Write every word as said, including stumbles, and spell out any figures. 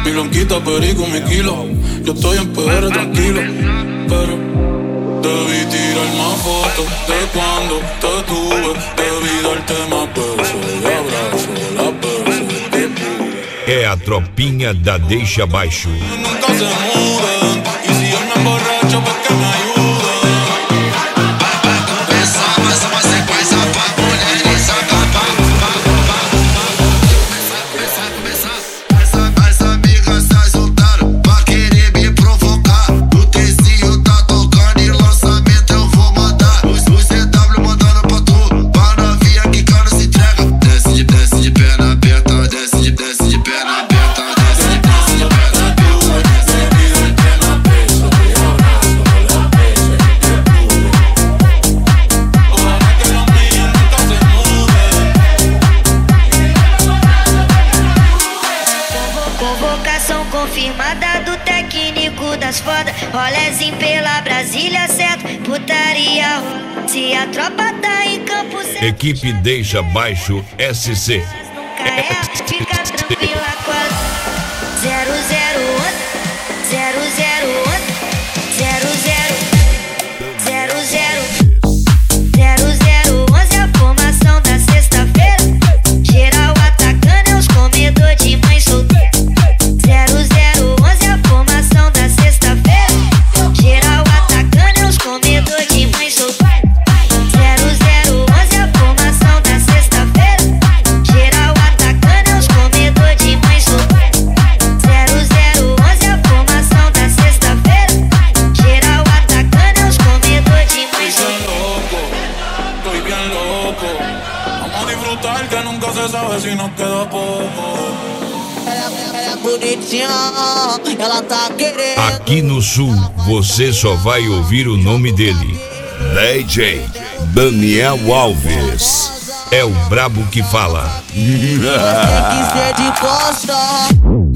Mi blanquita, perico, mi kilo. Yo estoy en P R tranquilo, pero debí tirar más fotos de cuando te tuve. Debí darte más besos y abrazo las veces que pude. É a tropinha da Deixa Baixo. Nunca se muden, y si yo me emborracho, pues que me ayuden. Confirmada do técnico das fodas. Rolezinho pela Brasília, certo? Putaria rola. Se a tropa tá em campo, certo? Equipe Deixa Baixo S C. Nunca é, fica tranquila com a zero zero um zero zero um zero zero zero zero zero zero onze é a formação da sexta-feira. Geral atacando é os comedor de mãe solteira. Zero zero onze é a formação da sexta-feira. Geral atacando é os comedor de mãe solteira. Zero zero onze é a formação da sexta-feira. Geral atacando é os comedor de mãe solteira. Zero zero onze é a formação da sexta-feira. Geral atacando é os comedor de mãe solteira. Estoy bien loco. Vamos a disfrutar que nunca se sabe si nos queda poco. Ela tá querendo. Aqui no Sul, você só vai ouvir o nome dele: D J Daniel Alves. É o brabo que fala. Tem que ser de costa.